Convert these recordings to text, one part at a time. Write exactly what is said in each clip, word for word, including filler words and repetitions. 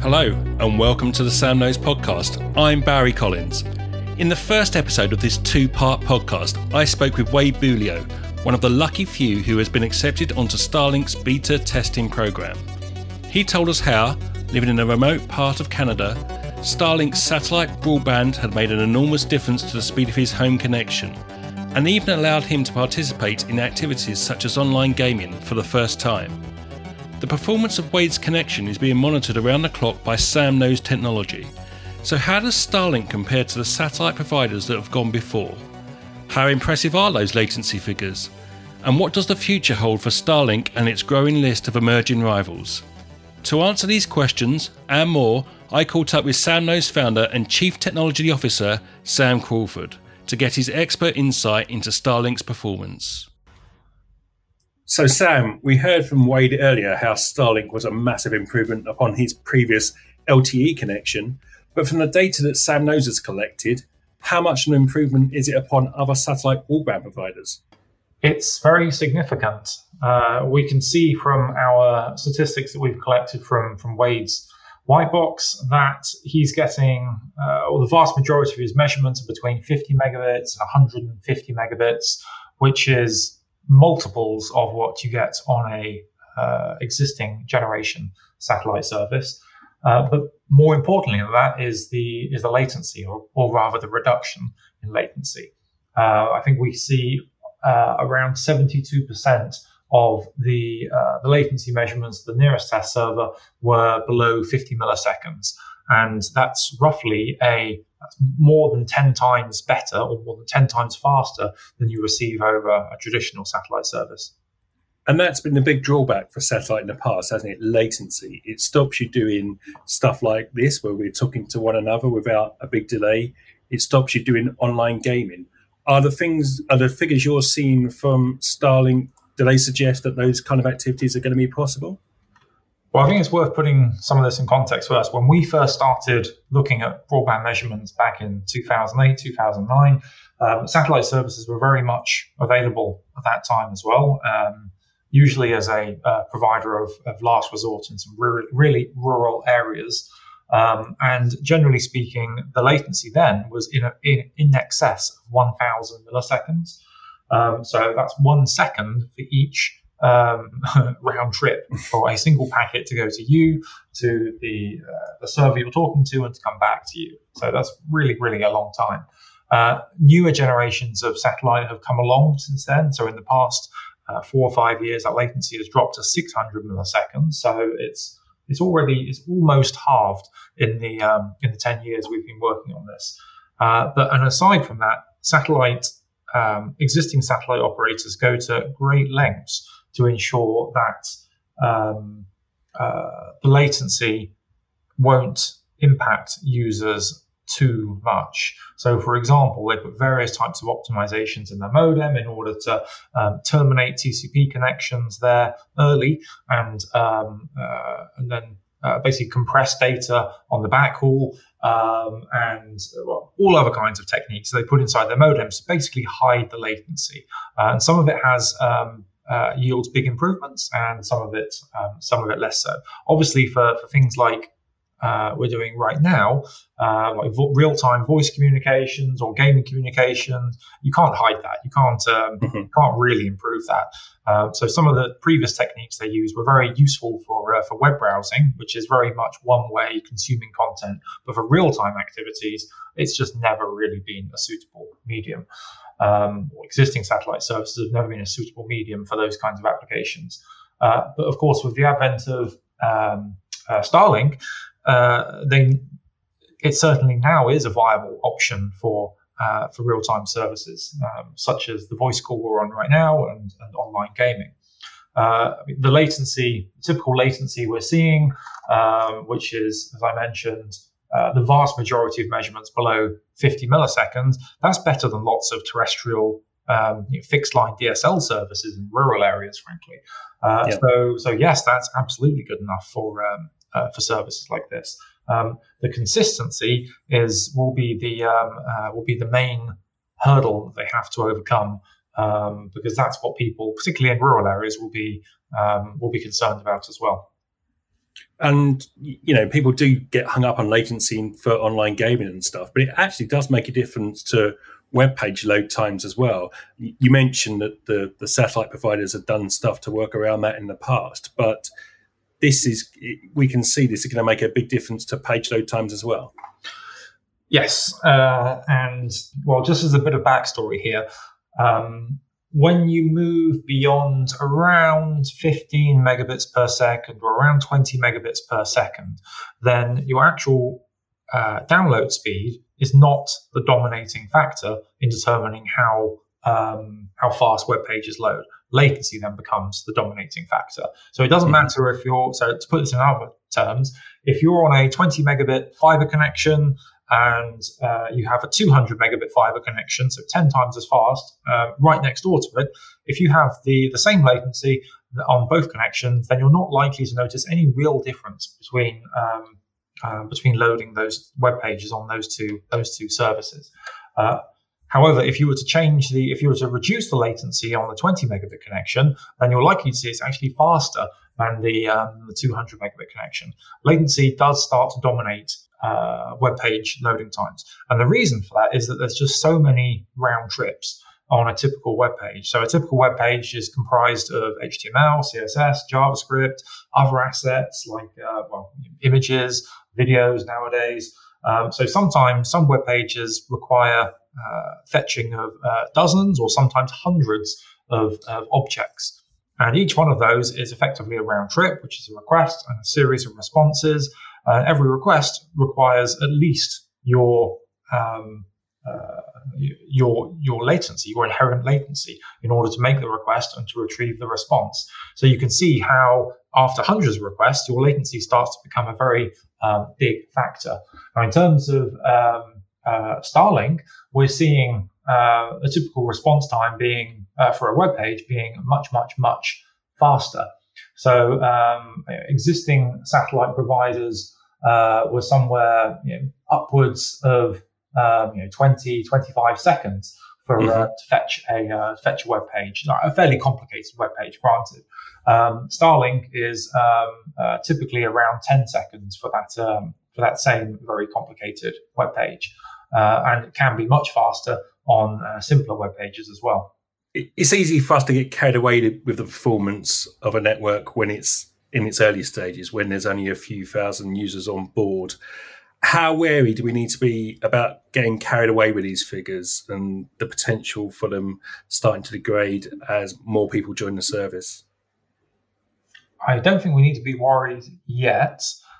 Hello, and welcome to the Sam Knows podcast. I'm Barry Collins. In the first episode of this two-part podcast, I spoke with Wade Bulio, one of the lucky few who has been accepted onto Starlink's beta testing program. He told us how, living in a remote part of Canada, Starlink's satellite broadband had made an enormous difference to the speed of his home connection, and even allowed him to participate in activities such as online gaming for the first time. The performance of Wade's connection is being monitored around the clock by Sam Knows technology. So how does Starlink compare to the satellite providers that have gone before? How impressive are those latency figures? And what does the future hold for Starlink and its growing list of emerging rivals? To answer these questions and more, I caught up with Sam Knows founder and Chief Technology Officer Sam Crawford to get his expert insight into Starlink's performance. So Sam, we heard from Wade earlier how Starlink was a massive improvement upon his previous L T E connection, but from the data that Sam Knows has collected, how much an improvement is it upon other satellite broadband providers? It's very significant. Uh, we can see from our statistics that we've collected from, from Wade's white box that he's getting, uh, or the vast majority of his measurements are between fifty megabits and one hundred fifty megabits, which is multiples of what you get on a uh, existing generation satellite service. Uh, but more importantly than that is the is the latency, or, or rather the reduction in latency. Uh, I think we see uh, around seventy-two percent of the uh, the latency measurements of the nearest test server were below fifty milliseconds, and that's roughly a that's more than ten times better, or more than ten times faster than you receive over a traditional satellite service. And that's been the big drawback for satellite in the past, hasn't it? Latency. It stops you doing stuff like this, where we're talking to one another without a big delay. It stops you doing online gaming. Are the things, are the figures you're seeing from Starlink, do they suggest that those kind of activities are going to be possible? Well, I think it's worth putting some of this in context first. When we first started looking at broadband measurements back in two thousand eight, two thousand nine, um, satellite services were very much available at that time as well, um, usually as a uh, provider of, of last resort in some really, really rural areas. Um, and generally speaking, the latency then was in, a, in, in excess of one thousand milliseconds. Um, so that's one second for each um, round trip for a single packet to go to you, to the, uh, the server you're talking to, and to come back to you. So that's really, really a long time. Uh, newer generations of satellite have come along since then. So in the past uh, four or five years, that latency has dropped to six hundred milliseconds. So it's it's already it's almost halved in the um, in the ten years we've been working on this. Uh, but and aside from that, satellite um, existing satellite operators go to great lengths to ensure that um, uh, the latency won't impact users too much. So, for example, they put various types of optimizations in their modem in order to um, terminate T C P connections there early, and um, uh, and then uh, basically compress data on the backhaul, um, and well, all other kinds of techniques they put inside their modems to basically hide the latency. Uh, and some of it has um, uh, yields big improvements, and some of it um, some of it less so. Obviously, for, for things like Uh, we're doing right now, uh, like vo- real-time voice communications or gaming communications, you can't hide that. You can't um, mm-hmm. you can't really improve that. Uh, so some of the previous techniques they used were very useful for uh, for web browsing, which is very much one way consuming content. But for real-time activities, it's just never really been a suitable medium. Um, existing satellite services have never been a suitable medium for those kinds of applications. Uh, but of course, with the advent of um, uh, Starlink, Uh, they, it certainly now is a viable option for uh, for real-time services, um, such as the voice call we're on right now and, and online gaming. Uh, the latency, typical latency we're seeing, um, which is, as I mentioned, uh, the vast majority of measurements below fifty milliseconds, that's better than lots of terrestrial um, you know, fixed-line D S L services in rural areas, frankly. Uh, yeah. So, so yes, that's absolutely good enough for um, Uh, for services like this. Um, the consistency is will be the um, uh, will be the main hurdle that they have to overcome, um, because that's what people, particularly in rural areas, will be um, will be concerned about as well. And, you know, people do get hung up on latency for online gaming and stuff, but it actually does make a difference to web page load times as well. You mentioned that the, the satellite providers have done stuff to work around that in the past, but this is, we can see this is going to make a big difference to page load times as well. Yes. Uh, and, well, just as a bit of backstory here, um, when you move beyond around fifteen megabits per second or around twenty megabits per second, then your actual uh, download speed is not the dominating factor in determining how um, how fast web pages load. Latency then becomes the dominating factor. So it doesn't mm-hmm. matter if you're, so to put this in other terms, if you're on a twenty megabit fiber connection and uh, you have a two hundred megabit fiber connection, so ten times as fast, uh, right next door to it, if you have the, the same latency on both connections, then you're not likely to notice any real difference between um, uh, between loading those web pages on those two those two services. Uh, However, if you were to change the, if you were to reduce the latency on the twenty megabit connection, then you're likely to see it's actually faster than the, um, the two hundred megabit connection. Latency does start to dominate uh, web page loading times. And the reason for that is that there's just so many round trips on a typical web page. So a typical web page is comprised of H T M L, C S S, JavaScript, other assets like, uh, well, images, videos nowadays. Um, so sometimes some web pages require uh, fetching of uh, dozens or sometimes hundreds of, of objects. And each one of those is effectively a round trip, which is a request and a series of responses. Uh, every request requires at least your um, uh, your your latency, your inherent latency, in order to make the request and to retrieve the response. So you can see how after hundreds of requests, your latency starts to become a very um, big factor. Now, in terms of um, uh, Starlink, we're seeing uh, a typical response time being uh, for a web page being much, much, much faster. So um, existing satellite providers uh, were somewhere you know, upwards of um, you know, twenty, twenty-five seconds for mm-hmm. uh, to fetch a uh, fetch a web page, a fairly complicated web page, granted. Um, Starlink is um, uh, typically around ten seconds for that um, for that same very complicated web page, uh, and it can be much faster on uh, simpler web pages as well. It's easy for us to get carried away with the performance of a network when it's in its early stages, when there's only a few thousand users on board. How wary do we need to be about getting carried away with these figures and the potential for them starting to degrade as more people join the service? I don't think we need to be worried yet,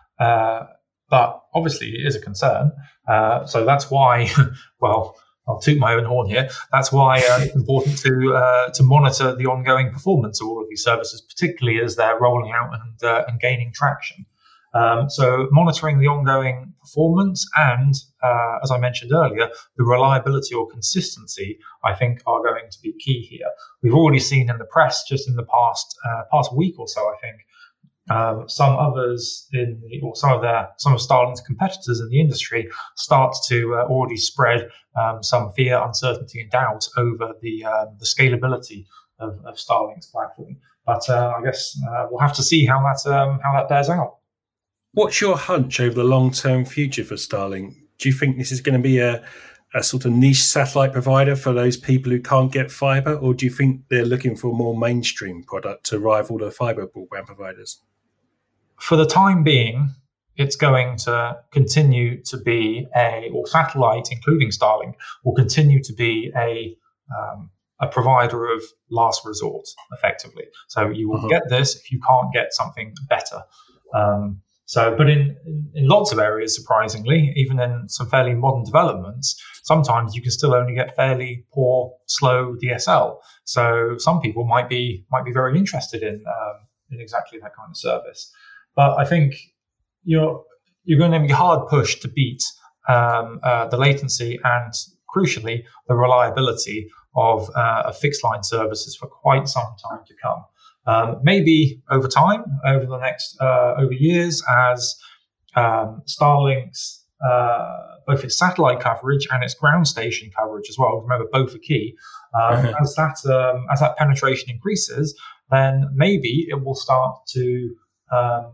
uh, but obviously it is a concern. Uh, so that's why, well, I'll toot my own horn here. That's why uh, it's important to uh, to monitor the ongoing performance of all of these services, particularly as they're rolling out and, uh, and gaining traction. Um, so monitoring the ongoing performance and, uh, as I mentioned earlier, the reliability or consistency, I think, are going to be key here. We've already seen in the press just in the past uh, past week or so, I think, um, some others in the, or some of their some of Starlink's competitors in the industry start to uh, already spread um, some fear, uncertainty, and doubt over the um, the scalability of, of Starlink's platform. But uh, I guess uh, we'll have to see how that um, how that bears out. What's your hunch over the long-term future for Starlink? Do you think this is going to be a, a sort of niche satellite provider for those people who can't get fibre, or do you think they're looking for a more mainstream product to rival the fibre broadband providers? For the time being, it's going to continue to be a, or satellite, including Starlink, will continue to be a um, a provider of last resort, effectively. So you will uh-huh. get this if you can't get something better. Um, So, but in, in lots of areas, surprisingly, even in some fairly modern developments, sometimes you can still only get fairly poor, slow D S L. So some people might be might be very interested in um, in exactly that kind of service. But I think you're you're going to be hard pushed to beat um, uh, the latency and, crucially, the reliability of uh, fixed line services for quite some time to come. Um, maybe over time, over the next, uh, over years, as um, Starlink's, uh, both its satellite coverage and its ground station coverage as well, remember both are key, um, mm-hmm. as that, um, as that penetration increases, then maybe it will start to, um,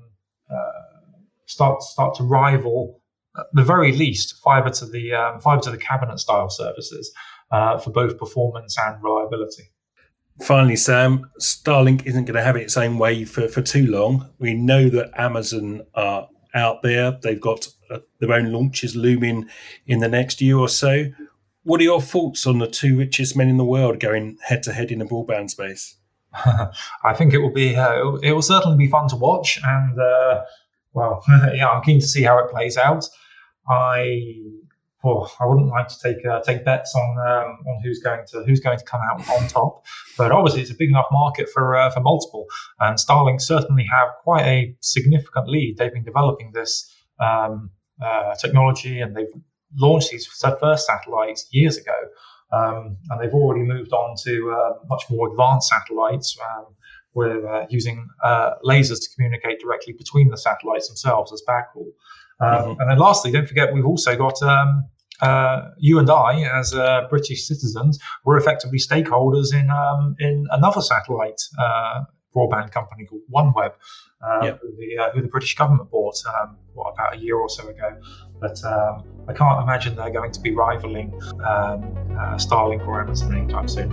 uh, start start to rival, at the very least, fiber to the um, fiber to the cabinet style services uh, for both performance and reliability. Finally, Sam, Starlink isn't going to have its own way for, for too long. We know that Amazon are out there. They've got uh, their own launches looming in the next year or so. What are your thoughts on the two richest men in the world going head-to-head in the broadband space? I think it will be. Uh, it will certainly be fun to watch, and uh, well, yeah, I'm keen to see how it plays out. I, well, I wouldn't like to take uh, take bets on um, on who's going to who's going to come out on top, but obviously it's a big enough market for uh, for multiple, and Starlink certainly have quite a significant lead. They've been developing this um, uh, technology, and they've launched these first satellites years ago. Um, and they've already moved on to uh, much more advanced satellites um, with uh, using uh, lasers to communicate directly between the satellites themselves as backhaul. Um, mm-hmm. And then lastly, don't forget, we've also got um, uh, you and I, as uh, British citizens, we're effectively stakeholders in um, in another satellite uh, broadband company called OneWeb, uh, yep. who, the, uh, who the British government bought um, what, about a year or so ago. But um, I can't imagine they're going to be rivaling um, uh, Starlink or Amazon anytime soon.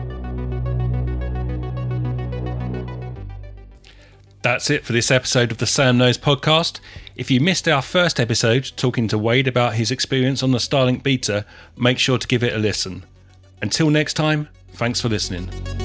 That's it for this episode of the Sam Knows podcast. If you missed our first episode talking to Wade about his experience on the Starlink beta, make sure to give it a listen. Until next time, thanks for listening.